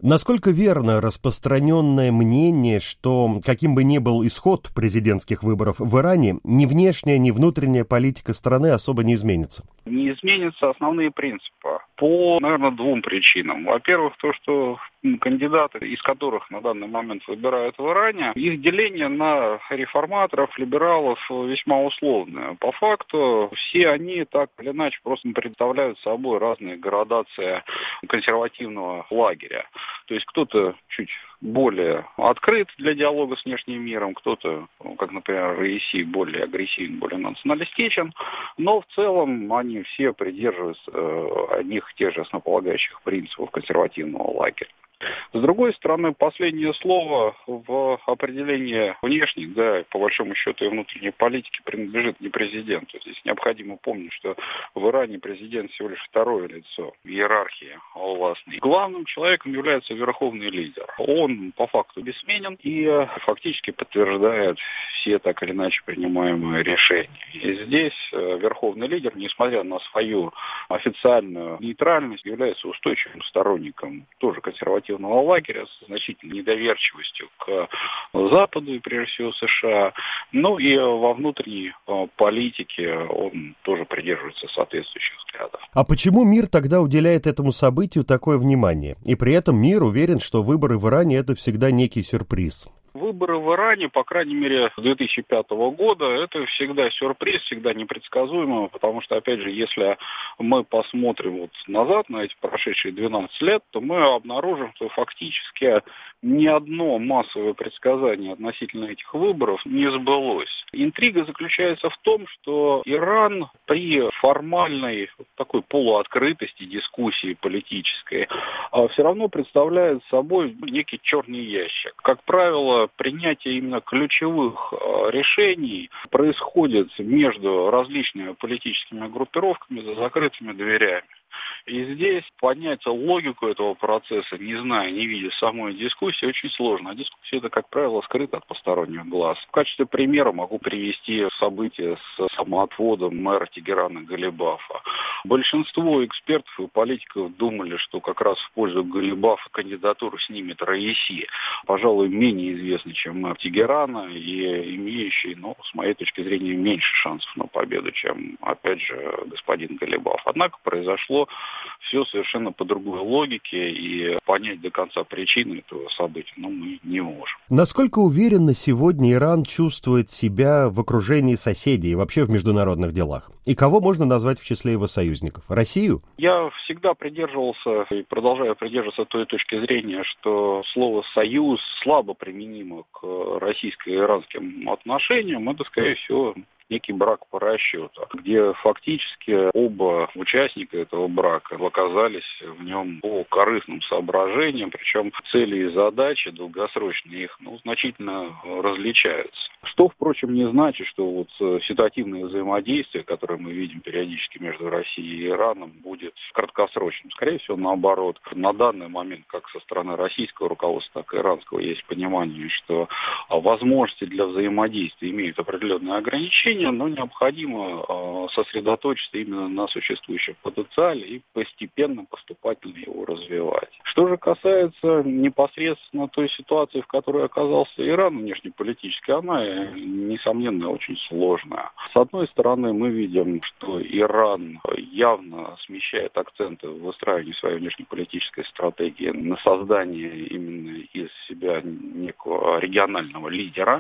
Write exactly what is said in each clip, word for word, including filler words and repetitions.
Насколько верно распространенное мнение, что каким бы ни был исход президентских выборов в Иране, ни внешняя, ни внутренняя политика страны особо не изменится? Не изменятся основные принципы по, наверное, двум причинам. Во-первых, то, что кандидаты, из которых на данный момент выбирают в Иране, их деление на реформаторов, либералов весьма условное. По факту все они так или иначе просто представляют собой разные градации консервативного лагеря. То есть кто-то чуть более открыт для диалога с внешним миром, кто-то, как, например, Раиси, более агрессивен, более националистичен, но в целом они все придерживаются одних и тех же основополагающих принципов консервативного лагеря. С другой стороны, последнее слово в определении внешней, да, по большому счету и внутренней политики принадлежит не президенту. Здесь необходимо помнить, что в Иране президент всего лишь второе лицо в иерархии властной. Главным человеком является верховный лидер. Он по факту бессменен и фактически подтверждает все так или иначе принимаемые решения. И здесь верховный лидер, несмотря на свою официальную нейтральность, является устойчивым сторонником тоже консервативного лагеря с значительной недоверчивостью к Западу и прежде всего США. Ну и во внутренней политике он тоже придерживается соответствующих взглядов. А почему мир тогда уделяет этому событию такое внимание? И при этом мир уверен, что выборы в Иране — это всегда некий сюрприз. Выборы в Иране, по крайней мере, с две тысячи пятого года, это всегда сюрприз, всегда непредсказуемо, потому что, опять же, если мы посмотрим вот назад на эти прошедшие двенадцать лет, то мы обнаружим, что фактически ни одно массовое предсказание относительно этих выборов не сбылось. Интрига заключается в том, что Иран при формальной такой полуоткрытости дискуссии политической все равно представляет собой некий черный ящик. Как правило, принятие именно ключевых решений происходит между различными политическими группировками за закрытыми дверями. И здесь понять логику этого процесса, не зная, не видя самой дискуссии, очень сложно. А дискуссия это, как правило, скрыта от посторонних глаз. В качестве примера могу привести события с самоотводом мэра Тегерана Галибафа. Большинство экспертов и политиков думали, что как раз в пользу Галибафа кандидатуру снимет Раиси, пожалуй, менее известный, чем мэр Тегерана, и имеющий, ну, с моей точки зрения, меньше шансов на победу, чем, опять же, господин Галибаф. Однако произошло все совершенно по другой логике, и понять до конца причины этого события, ну, мы не можем. Насколько уверенно сегодня Иран чувствует себя в окружении соседей и вообще в международных делах? И кого можно назвать в числе его союзников? Россию? Я всегда придерживался и продолжаю придерживаться той точки зрения, что слово «союз» слабо применимо к российско-иранским отношениям. Это, скорее всего, некий брак по расчету, где фактически оба участника этого брака оказались в нем по корыстным соображениям, причем цели и задачи долгосрочные их, ну, значительно различаются. Что, впрочем, не значит, что вот ситуативное взаимодействие, которое мы видим периодически между Россией и Ираном, будет краткосрочным. Скорее всего, наоборот. На данный момент, как со стороны российского руководства, так и иранского, есть понимание, что возможности для взаимодействия имеют определенные ограничения, но необходимо э, сосредоточиться именно на существующем потенциале и постепенно, поступательно его развивать. Что же касается непосредственно той ситуации, в которой оказался Иран внешнеполитически, она, несомненно, очень сложная. С одной стороны, мы видим, что Иран явно смещает акценты в выстраивании своей внешнеполитической стратегии на создание именно из себя некого регионального лидера,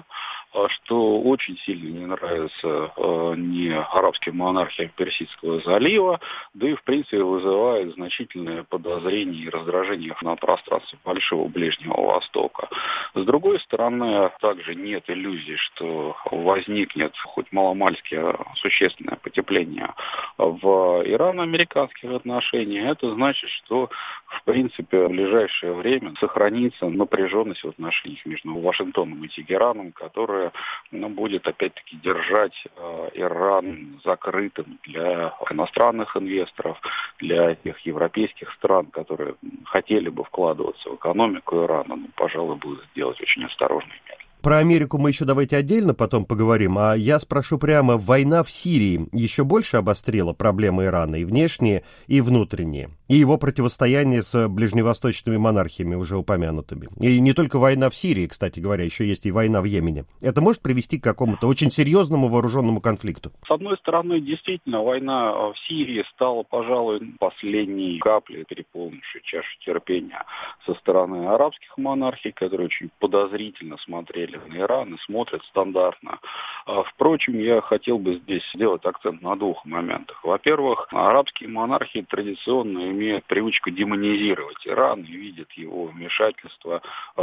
что очень сильно не нравится э, не арабским монархиям Персидского залива, да и в принципе вызывает значительное подозрение и раздражение на пространстве Большого Ближнего Востока. С другой стороны, также нет иллюзий, что возникнет хоть маломальски существенное потепление в ирано-американских отношениях. Это значит, что в принципе в ближайшее время сохранится напряженность в отношениях между Вашингтоном и Тегераном, которая, ну, будет опять-таки держать э, Иран закрытым для иностранных инвесторов, для тех европейских стран, которые хотели бы вкладываться в экономику Ирана, но, пожалуй, будут делать очень осторожные меры. Про Америку мы еще давайте отдельно потом поговорим, а я спрошу прямо, война в Сирии еще больше обострила проблемы Ирана, и внешние, и внутренние, и его противостояние с ближневосточными монархиями, уже упомянутыми. И не только война в Сирии, кстати говоря, еще есть и война в Йемене. Это может привести к какому-то очень серьезному вооруженному конфликту? С одной стороны, действительно, война в Сирии стала, пожалуй, последней каплей, переполнившей чашу терпения со стороны арабских монархий, которые очень подозрительно смотрели на Иран и смотрят стандартно. Впрочем, я хотел бы здесь сделать акцент на двух моментах. Во-первых, арабские монархии традиционно имеют привычку демонизировать Иран и видят его вмешательство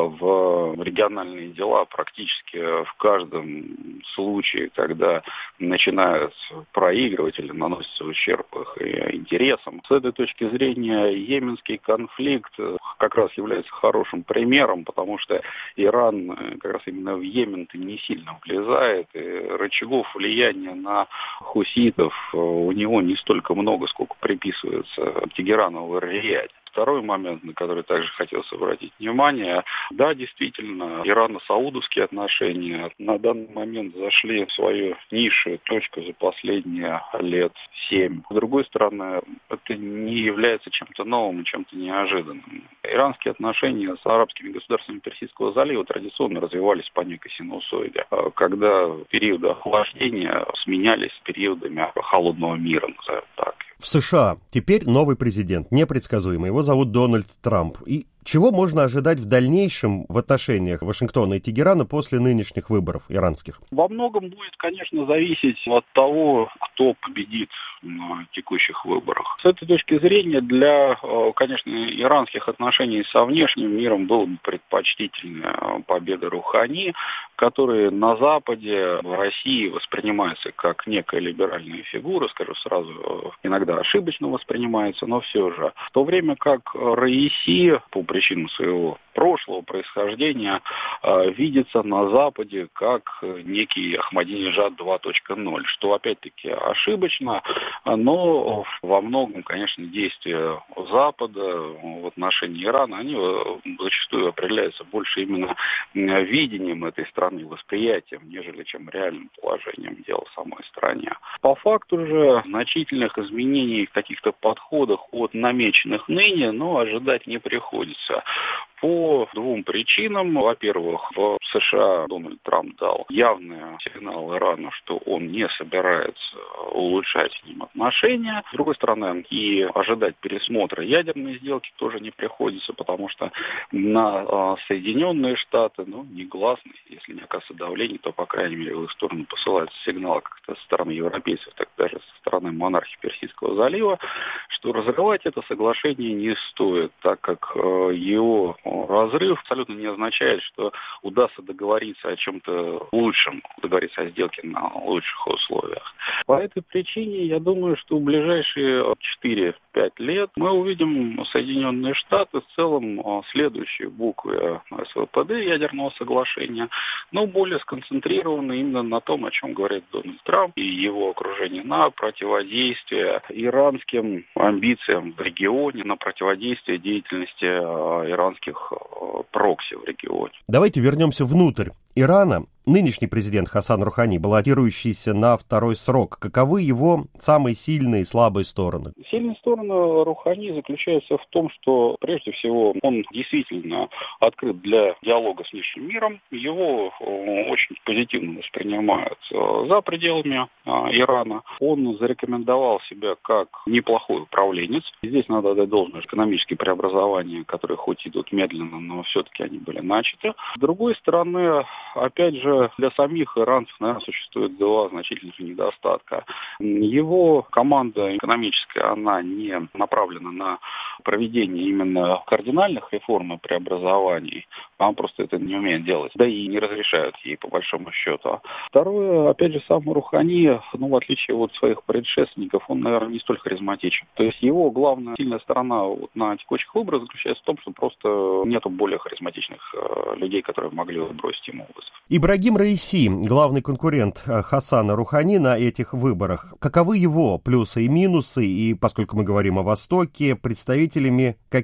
в региональные дела практически в каждом случае, когда начинают проигрывать или наносится ущерб их интересам. С этой точки зрения йеменский конфликт как раз является хорошим примером, потому что Иран как раз именно в Йемен-то не сильно влезает, и рычагов влияния на хуситов у него не столько много, сколько приписывается Тегерану в Эр-Рияде. Второй момент, на который также хотелось обратить внимание, да, действительно, ирано-саудовские отношения на данный момент зашли в свою низшую точку за последние лет семь. С другой стороны, это не является чем-то новым и чем-то неожиданным. Иранские отношения с арабскими государствами Персидского залива традиционно развивались по некой синусоиде, когда периоды охлаждения сменялись периодами холодного мира, назовем так. В США теперь новый президент, непредсказуемый. Его зовут Дональд Трамп. И чего можно ожидать в дальнейшем в отношениях Вашингтона и Тегерана после нынешних выборов иранских? Во многом будет, конечно, зависеть от того, кто победит на текущих выборах. С этой точки зрения, для, конечно, иранских отношений со внешним миром было бы предпочтительная победа Рухани, который на Западе, в России воспринимается как некая либеральная фигура, скажу сразу, иногда ошибочно воспринимается, но все же. В то время как Раиси, по причинам своего прошлого происхождения, видится на Западе как некий Ахмадинеджад два точка ноль, что опять-таки ошибочно, но во многом, конечно, действия Запада в отношении Ирана, они зачастую определяются больше именно видением этой страны, восприятием, нежели чем реальным положением дел в самой стране. По факту же значительных изменений в каких-то подходах от намеченных ныне, но ожидать не приходится. По двум причинам. Во-первых, в США Дональд Трамп дал явный сигнал Ирану, что он не собирается улучшать с ним отношения. С другой стороны, и ожидать пересмотра ядерной сделки тоже не приходится, потому что на Соединенные Штаты, ну, негласно, если не оказывается давление, то, по крайней мере, в их сторону посылается сигнал как-то со стороны европейцев, так даже со стороны монархии Персидского залива, что разрывать это соглашение не стоит, так как его разрыв абсолютно не означает, что удастся договориться о чем-то лучшем, договориться о сделке на лучших условиях. По этой причине, я думаю, что в ближайшие четыре-пять лет мы увидим Соединенные Штаты в целом следующие буквы эс вэ пэ дэ ядерного соглашения, но более сконцентрированы именно на том, о чем говорит Дональд Трамп и его окружение, на противодействие иранским амбициям в регионе, на противодействие деятельности иранских прокси в регионе. Давайте вернемся внутрь Ирана. Нынешний президент Хасан Рухани, баллотирующийся на второй срок, каковы его самые сильные и слабые стороны? Сильная сторона Рухани заключается в том, что, прежде всего, он действительно открыт для диалога с внешним миром. Его очень позитивно воспринимают за пределами Ирана. Он зарекомендовал себя как неплохой управленец. Здесь надо отдать должное экономические преобразования, которые хоть идут медленно, но все-таки они были начаты. С другой стороны, опять же, для самих иранцев, наверное, существует два значительных недостатка. Его команда экономическая, она не направлена на проведение именно кардинальных реформ и преобразований. Она просто это не умеет делать. Да и не разрешают ей, по большому счету. Второе, опять же, сам Рухани, ну, в отличие от своих предшественников, он, наверное, не столь харизматичен. То есть его главная сильная сторона вот на текущих выборах заключается в том, что просто нету более харизматичных э, людей, которые могли бы бросить ему вызов. Ибрагим Раиси, главный конкурент Хасана Рухани на этих выборах. Каковы его плюсы и минусы? И поскольку мы говорим о Востоке, представителями каких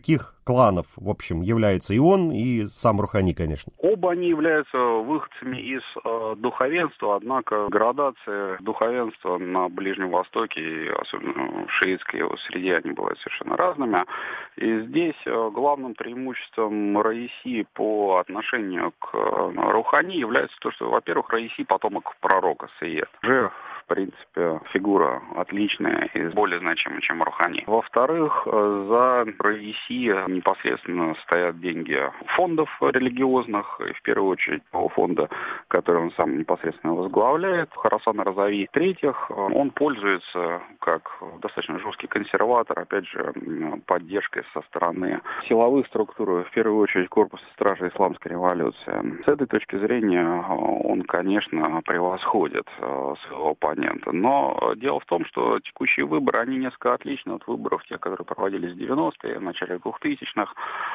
кланов, в общем, является и он, и сам Рухани, конечно. Оба они являются выходцами из э, духовенства, однако градация духовенства на Ближнем Востоке, и особенно в шиитской его среде, они бывают совершенно разными. И здесь э, главным преимуществом Раиси по отношению к э, Рухани является то, что, во-первых, Раиси потомок пророка Саид. Уже в принципе, фигура отличная и более значимая, чем Рухани. Во-вторых, за Раиси непосредственно стоят деньги фондов религиозных, и в первую очередь того фонда, который он сам непосредственно возглавляет, Хорасан Разави. В-третьих, он пользуется, как достаточно жесткий консерватор, опять же, поддержкой со стороны силовых структур, в первую очередь корпуса стражи исламской революции. С этой точки зрения он, конечно, превосходит своего оппонента. Но дело в том, что текущие выборы, они несколько отличны от выборов, тех, которые проводились в девяностые, в начале двухтысячных.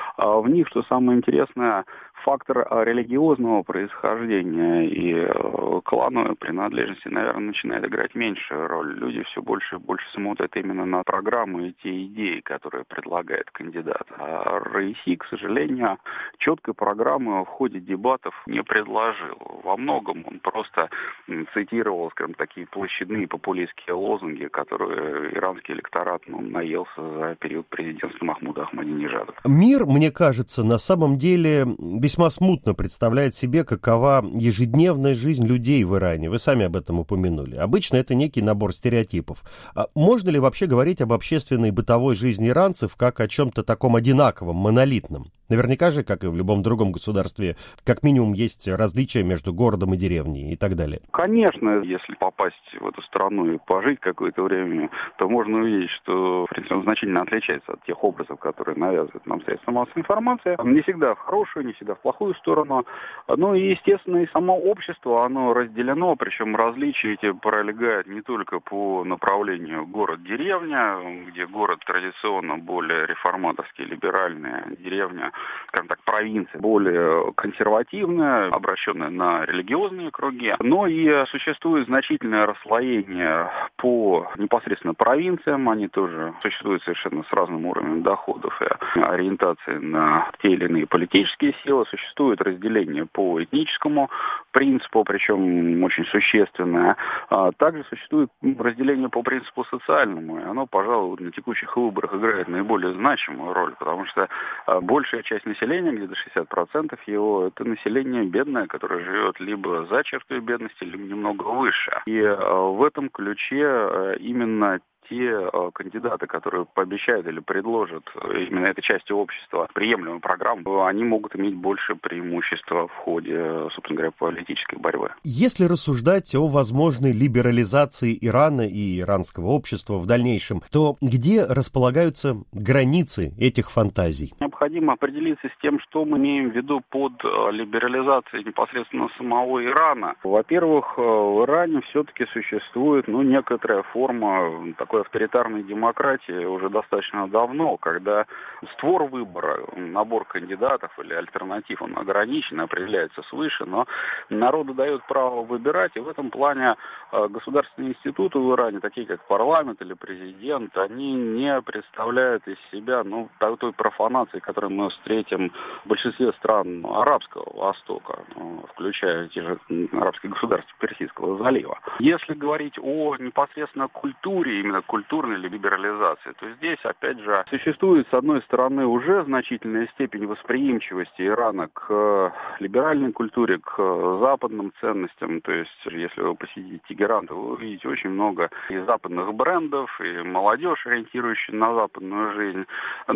В них, что самое интересное, фактор религиозного происхождения и клановой принадлежности, наверное, начинает играть меньшую роль. Люди все больше и больше смотрят именно на программу и те идеи, которые предлагает кандидат. А Раиси, к сожалению, четкой программы в ходе дебатов не предложил. Во многом он просто цитировал, скажем, такие площадные популистские лозунги, которые иранский электорат ну, наелся за период президентства Махмуда Ахмадинежада. Мир, мне кажется, на самом деле весьма смутно представляет себе, какова ежедневная жизнь людей в Иране. Вы сами об этом упомянули. Обычно это некий набор стереотипов. А можно ли вообще говорить об общественной и бытовой жизни иранцев как о чем-то таком одинаковом, монолитном? Наверняка же, как и в любом другом государстве, как минимум есть различия между городом и деревней и так далее. Конечно, если попасть в эту страну и пожить какое-то время, то можно увидеть, что, в принципе, он значительно отличается от тех образов, которые навязывают нам средства массовой информации. Не всегда в хорошую, не всегда в плохую сторону. Ну и, естественно, и само общество, оно разделено, причем различия эти пролегают не только по направлению город-деревня, где город традиционно более реформаторский, либеральный, деревня, скажем так, провинция более консервативная, обращенная на религиозные круги, но и существует значительное расслоение по непосредственно провинциям, они тоже существуют совершенно с разным уровнем доходов и ориентации на те или иные политические силы, существует разделение по этническому принципу, причем очень существенное, а также существует разделение по принципу социальному, и оно, пожалуй, на текущих выборах играет наиболее значимую роль, потому что большая часть населения, где-то шестьдесят процентов его, это население бедное, которое живет либо за чертой бедности, либо немного выше. И в этом ключе именно те кандидаты, которые пообещают или предложат именно этой части общества приемлемую программу, они могут иметь больше преимущества в ходе, собственно говоря, политической борьбы. Если рассуждать о возможной либерализации Ирана и иранского общества в дальнейшем, то где располагаются границы этих фантазий? Необходимо определиться с тем, что мы имеем в виду под либерализацией непосредственно самого Ирана. Во-первых, в Иране все-таки существует ну, некоторая форма такой авторитарной демократии уже достаточно давно, когда створ выбора, набор кандидатов или альтернатив, он ограничен, определяется свыше, но народу дают право выбирать, и в этом плане государственные институты в Иране, такие как парламент или президент, они не представляют из себя ну, той профанации, которую мы встретим в большинстве стран Арабского Востока, включая те же арабские государства Персидского залива. Если говорить о непосредственно культуре, именно культурной либерализации, то здесь, опять же, существует, с одной стороны, уже значительная степень восприимчивости Ирана к либеральной культуре, к западным ценностям. То есть, если вы посетите Тегеран, то вы увидите очень много и западных брендов, и молодежь, ориентирующая на западную жизнь.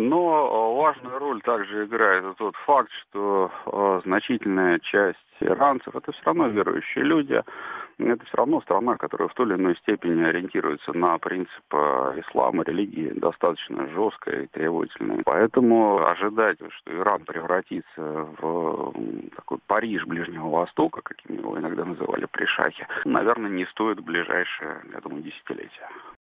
Но важную роль также играет тот факт, что значительная часть иранцев — это все равно верующие люди. Это все равно страна, которая в той или иной степени ориентируется на принцип ислама, религии, достаточно жесткая и требовательная. Поэтому ожидать, что Иран превратится в такой Париж Ближнего Востока, каким его иногда называли при шахе, наверное, не стоит в ближайшие, я думаю, десятилетия.